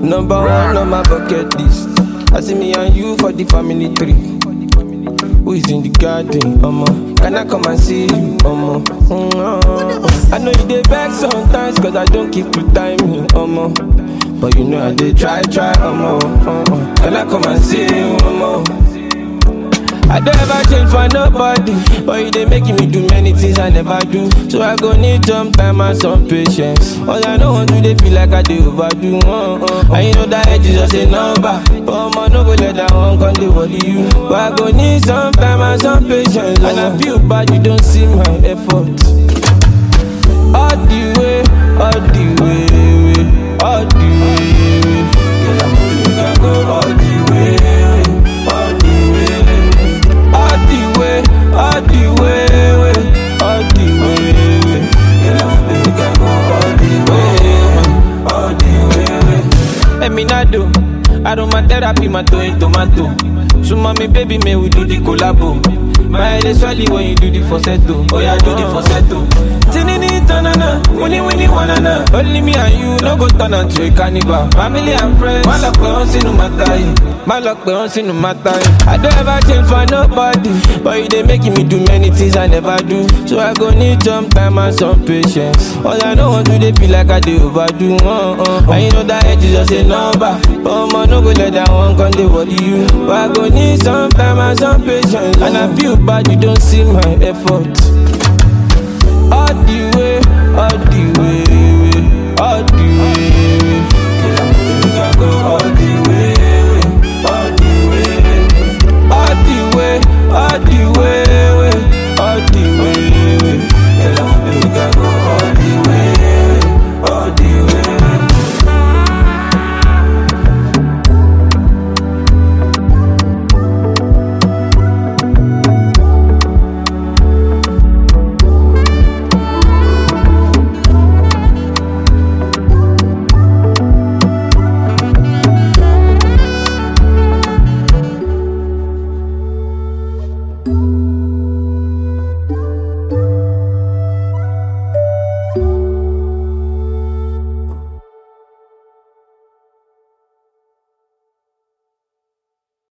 Number one on my bucket list. I see me and you for the family tree. Who is in the garden, Can I come and see you, I know you dey vex sometimes, cause I don't keep to timing, But you know I did try, Can I come and see you, I don't ever change for nobody, but you dey making me do many things I never do. So I go need some time and some patience. All I know want to dey feel like I dey overdo. And you know that age is just a number, but no go let that one come dey worry you. But I go need some time and some patience. And I feel bad you don't see my effort. All the way, all the way, all the way. Girl, I'm hoping we can go all the way, all the way. All the way, all the way, all the way. Girl, I'm hoping we can go all the way. Eminado, aromatherapy, my tomato. So mommy, baby, may we do the collabo. My head is swelling when you do the falsetto. Oh yeah, do the falsetto. Tinini tanana, winnie wanana. Only me and you, no go turn into a cannibal. Family and friends, my luck we don't see no matter. My luck we don't see no matter. I don't ever change for nobody, but you dey making me do many things I never do. So I go need some time and some patience. All I know want to dey feel like I dey overdo. And you know that age is just a number, but no go let that one come dey worry you. But I go need some time and some patience. And I feel bad you don't see my effort. All the way, all the way.